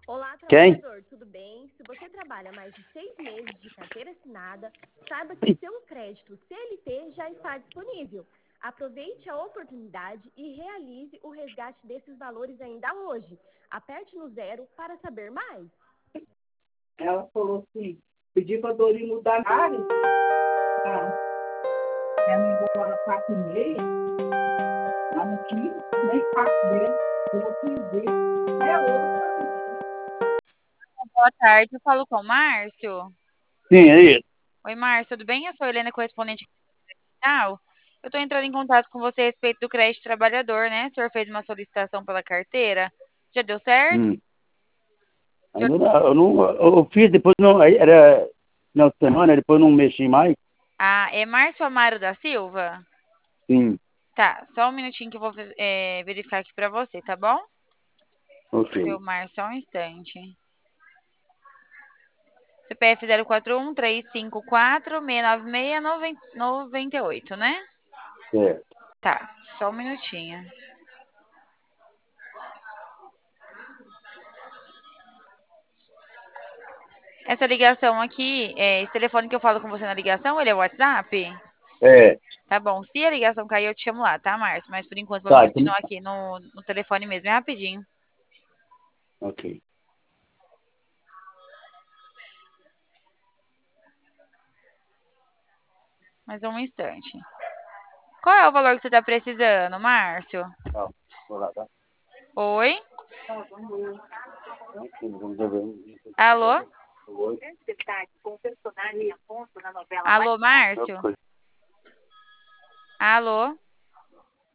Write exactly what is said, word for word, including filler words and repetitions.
Olá, Quem? trabalhador, tudo bem? Se você trabalha mais de seis meses de carteira assinada, saiba que o seu crédito C L T já está disponível. Aproveite a oportunidade e realize o resgate desses valores ainda hoje. Aperte no zero para saber mais. Ela falou assim, pedi para a Dori mudar a área. Tá. Ela me embora quatro e meia. Lá no quinze, nem quatro dele. Eu quis ver. É outra. Boa tarde, eu falo com o Márcio. Sim, é isso. Oi, Márcio, tudo bem? Eu sou a Helena, correspondente digital. Eu estou entrando em contato com você a respeito do crédito trabalhador, né? O senhor fez uma solicitação pela carteira. Já deu certo? Hum. Ainda não, eu, não, eu fiz, depois não, aí era final de semana, depois não mexi mais. Ah, é Márcio Amaro da Silva? Sim, Tá, só um minutinho que eu vou é, verificar aqui pra você, tá bom? ok. Seu Márcio, só um instante. C P F zero quatro um, três cinco quatro, seis nove seis, nove oito, né? Certo. Tá, só um minutinho. Essa ligação aqui, é, esse telefone que eu falo com você na ligação, ele é o WhatsApp? É, Tá bom, se a ligação cair, eu te chamo lá, tá, Márcio? Mas por enquanto vamos tá, então, continuar aqui no, no telefone mesmo, é rapidinho. ok. Mais um instante. Qual é o valor que você tá precisando, Márcio? Tá, vou lá, tá? Oi? Vamos ver. Alô? Oi. Alô, Márcio? Alô?